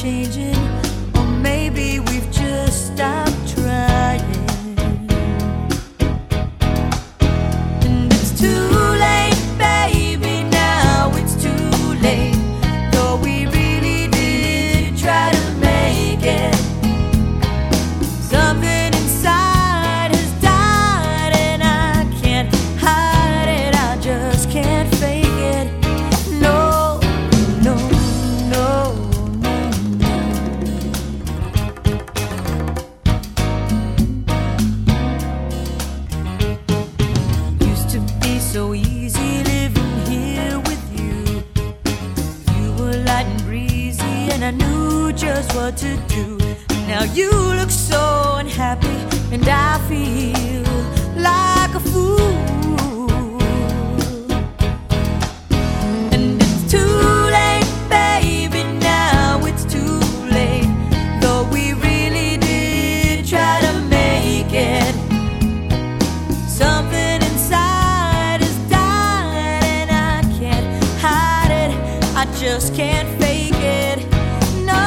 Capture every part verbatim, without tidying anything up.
changing, or maybe we've just stopped trying. And it's too late, baby, now it's too late. Though we really did try to make it, something inside has died, and I can't hide it, I just can't fake it. No, no, no, no, no. Used to be so easy living here with you. You were light and breezy, and I knew just what to do. Now you look so unhappy, and I feel like a fool. And it's too late, baby, now it's too late. Though we really did try to make it, something inside has died, and I can't hide it, I just can't fake it. No.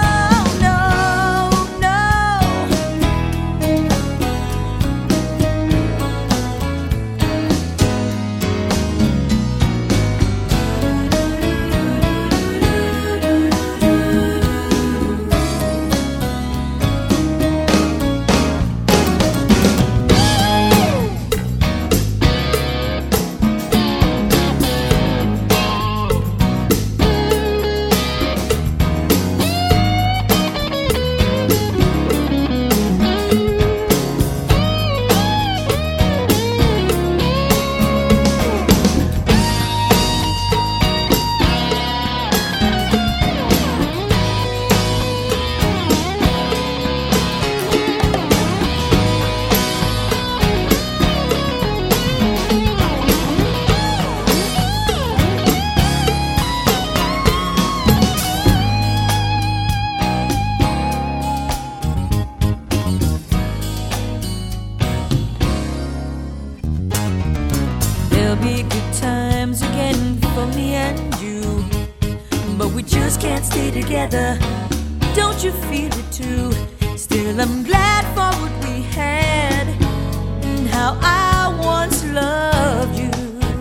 There'll be good times again for me and you, but we just can't stay together. Don't you feel it too? Still, I'm glad for what we had and how I once loved you.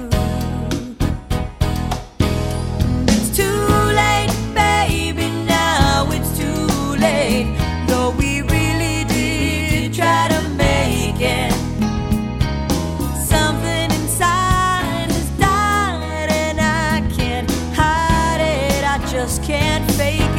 It's too late, baby, now it's too late. Though we really did try to make it, just can't fake